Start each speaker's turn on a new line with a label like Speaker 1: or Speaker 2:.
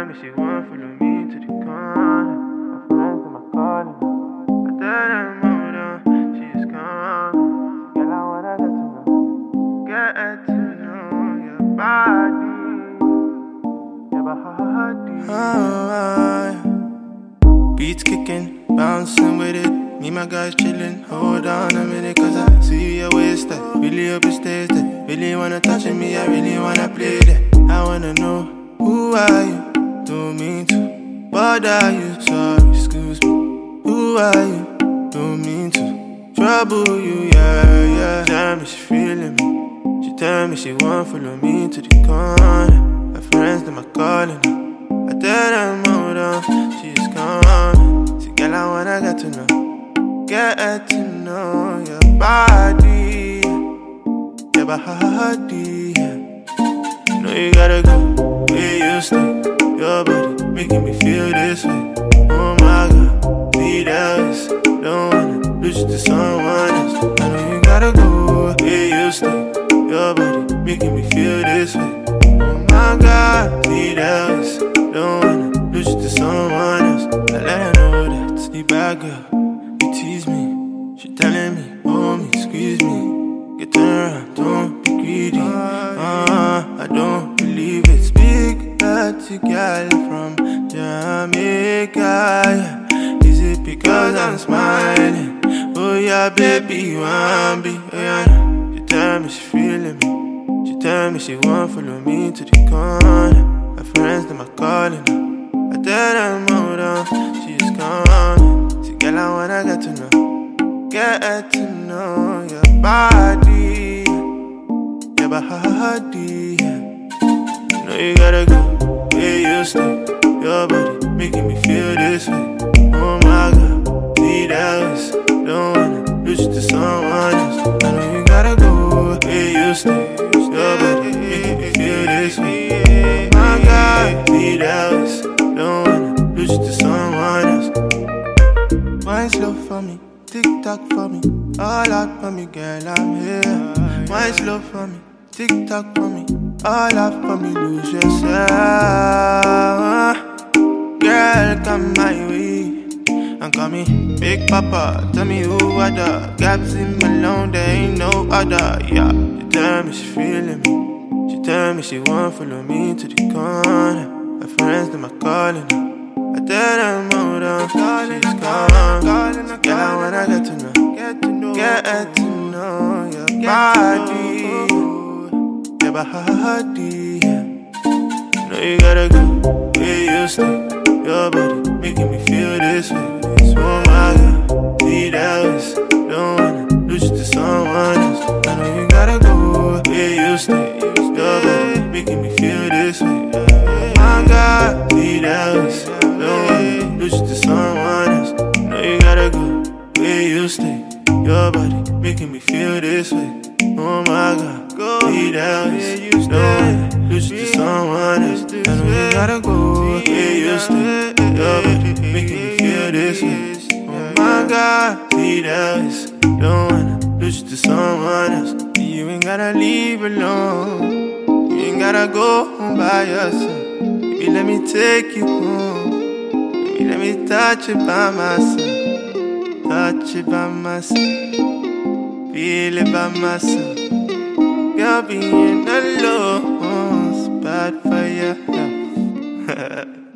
Speaker 1: me she want follow me to the corner. My friends in my calling. I tell them hold on, she's coming. Girl, I wanna get to know your body, your body. Beats kicking, bouncing with it. Me, my guys chilling. Hold on a minute, cause I see your waist that really hope it stays there. Really wanna touch me, I really wanna play there. I wanna know, who are you? Don't mean to bother you, sorry, excuse me. Who are you? Don't mean to trouble you, yeah. Tell me she feeling me. She tell me she want follow me to the corner. My friends, them are calling her. I tell them hold on, she's coming. See, girl, I wanna get to know your body, your body. You know you gotta go where you stay. Your body making me feel this way. Oh my God, need else. Don't wanna lose you to someone else. I know you gotta go where you stay. Your body making me feel this way. Oh my God, need else. Don't wanna lose you to someone else. I let her know that the bad girl, you tease me. She telling me, hold me, squeeze me. Get around, don't be greedy. I don't believe it's big. That's a girl from Jamaica. Yeah. Is it because I'm smiling? Oh yeah, baby, you want me? Oh, yeah. She tell me she feeling me. She tell me she want follow me to the corner. My friends, them are calling her. I tell them hold on, she's coming. See, girl, I wanna get to know your body, your body. You know you gotta go where you stay. Your body making me feel this way. Oh my God, need else. Don't wanna lose you to someone else. I know you gotta go where you stay. Your body making me feel this way. Oh my God, need else. Don't wanna lose you to someone else. Wine slow for me, tick-tock for me, all out for me, girl, I'm here. Wine slow for me, tick-tock for me, all out for me, lose yourself. Girl, come my way and call me Big Papa. Tell me who are the gaps in my loan, there ain't no other. Yeah, she tell me she feeling me. She tell me she want follow me to the corner. My friends, them are calling her. I tell them hold on, she's calling. Girl, I wanna get to know your body, your body. You know you gotta go where you stay. Your body making me feel this way. Oh my God, need else. Don't wanna lose you to someone else. I know you gotta go where you stay. Your body making me feel this way. Oh my God, need else. Don't wanna lose you to someone else. I know you gotta go where you stay. Your body making me feel this way. Oh my God, go need else. Don't wanna lose you to someone else. I know you gotta go where you stay. Your body making me feel this way. Oh my God, need else. Don't wanna lose you to someone else. You ain't gotta leave alone. You ain't gotta go home by yourself. Baby, let me take you home. Baby, let me touch it by myself. Touch it by myself. Feel it by myself. Girl, being alone is bad for your health.